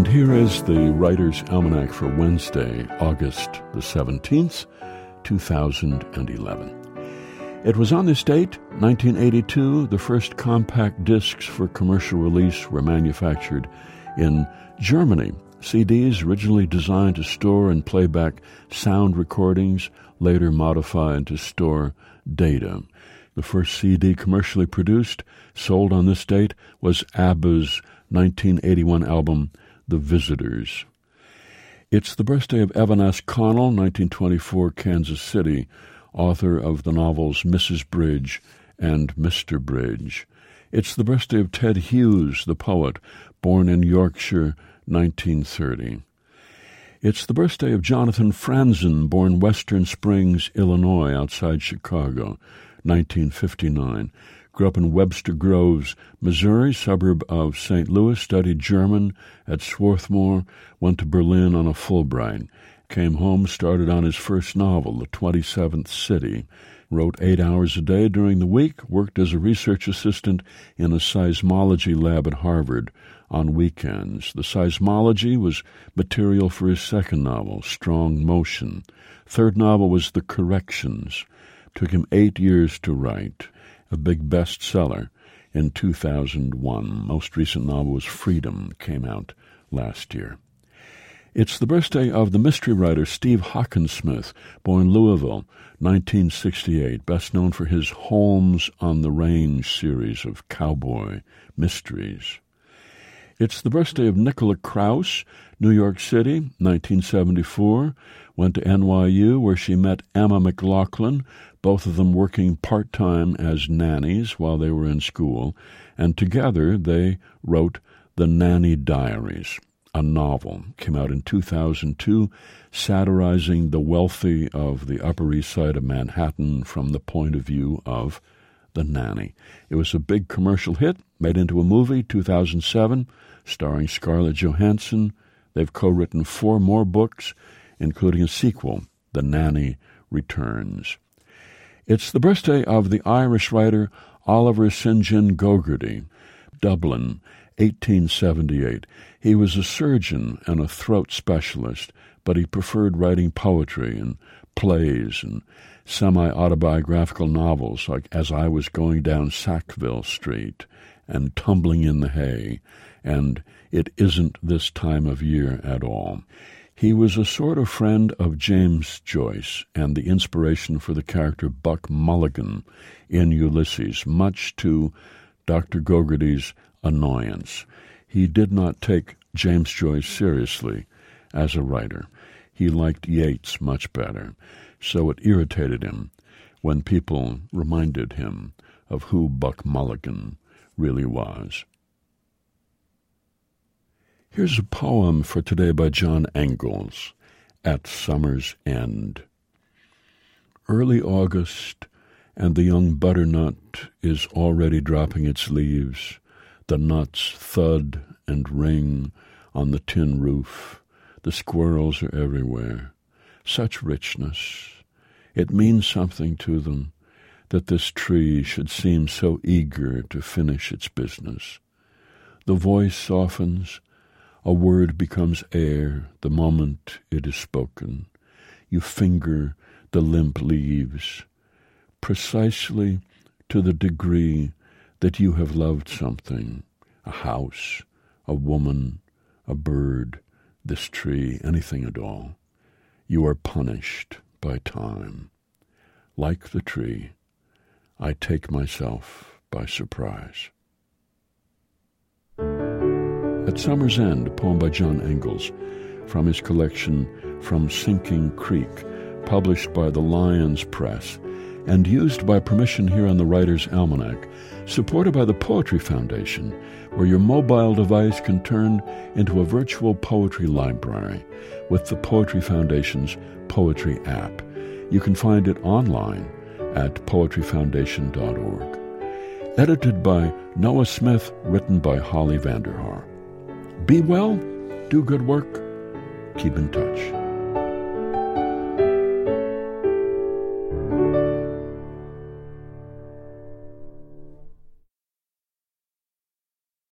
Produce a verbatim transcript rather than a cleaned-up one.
here is the Writer's Almanac for Wednesday, August the seventeenth, two thousand eleven. It was on this date, nineteen eighty-two, the first compact discs for commercial release were manufactured in Germany. C Ds originally designed to store and play back sound recordings, later modified to store data. The first C D commercially produced, sold on this date, was ABBA's nineteen eighty-one album, The Visitors. It's the birthday of Evan S. Connell, nineteen twenty-four, Kansas City, author of the novels Missus Bridge and Mister Bridge. It's the birthday of Ted Hughes, the poet, born in Yorkshire, nineteen thirty. It's the birthday of Jonathan Franzen, born Western Springs, Illinois, outside Chicago, nineteen fifty-nine. Grew up in Webster Groves, Missouri, suburb of Saint Louis, studied German at Swarthmore, went to Berlin on a Fulbright. Came home, started on his first novel, The twenty-seventh City. Wrote eight hours a day during the week, worked as a research assistant in a seismology lab at Harvard on weekends. The seismology was material for his second novel, Strong Motion. Third novel was The Corrections. Took him eight years to write. A big bestseller in two thousand one. Most recent novel was Freedom, came out last year. It's the birthday of the mystery writer Steve Hawkinsmith, born Louisville, nineteen sixty-eight, best known for his Holmes on the Range series of cowboy mysteries. It's the birthday of Nicola Krauss, New York City, nineteen seventy-four, went to N Y U where she met Emma McLaughlin, both of them working part-time as nannies while they were in school, and together they wrote The Nanny Diaries, a novel. Came out in two thousand two, satirizing the wealthy of the Upper East Side of Manhattan from the point of view of the nanny. It was a big commercial hit, made into a movie, two thousand seven, starring Scarlett Johansson. They've co-written four more books, including a sequel, The Nanny Returns. It's the birthday of the Irish writer Oliver Saint John Gogarty, Dublin, eighteen seventy-eight. He was a surgeon and a throat specialist, but he preferred writing poetry and plays and semi-autobiographical novels like As I Was Going Down Sackville Street and Tumbling in the Hay and It Isn't This Time of Year at All. He was a sort of friend of James Joyce and the inspiration for the character Buck Mulligan in Ulysses, much to Doctor Gogarty's annoyance. He did not take James Joyce seriously as a writer. He liked Yeats much better, so it irritated him when people reminded him of who Buck Mulligan really was. Here's a poem for today by John Engels, At Summer's End. Early August, and the young butternut is already dropping its leaves. The nuts thud and ring on the tin roof. The squirrels are everywhere. Such richness. It means something to them that this tree should seem so eager to finish its business. The voice softens. A word becomes air the moment it is spoken. You finger the limp leaves, precisely to the degree that you have loved something, a house, a woman, a bird, this tree, anything at all. You are punished by time. Like the tree, I take myself by surprise. At Summer's End, a poem by John Engels, from his collection From Sinking Creek, published by the Lyons Press, and used by permission here on the Writer's Almanac, supported by the Poetry Foundation, where your mobile device can turn into a virtual poetry library with the Poetry Foundation's Poetry app. You can find it online at poetry foundation dot org. Edited by Noah Smith, written by Holly Vanderhaar. Be well, do good work, keep in touch.